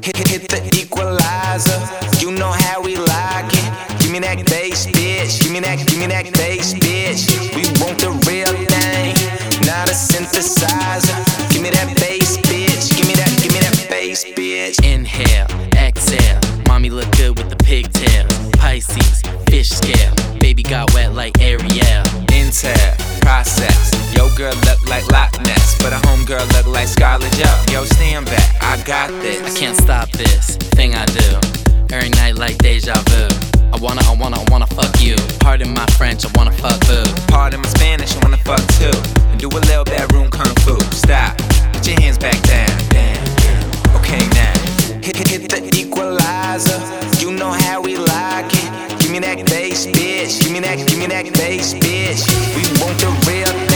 Hit the equalizer, you know how we like it. Give me that bass, bitch. Give me that bass, bitch. We want the real thing, not a synthesizer. Give me that bass, bitch. Give me that bass, bitch. Inhale, exhale. Mommy look good with the pigtails. Pisces, fish scale. Baby got wet like Ariel. Intel, process. Yo girl look like Loch Ness, but a homegirl look like Scarlett Joe. Yo, stand back, I got this. I can't stop this thing I do. Every night like deja vu. I wanna fuck you. Pardon my French, I wanna fuck boo. Pardon my Spanish, I wanna fuck too. And do a little bedroom kung fu. Stop, put your hands back down. Damn, okay now. Hit the equalizer, you know how we like it. Give me that bass, bitch. Give me that bass, bitch. We want the real thing.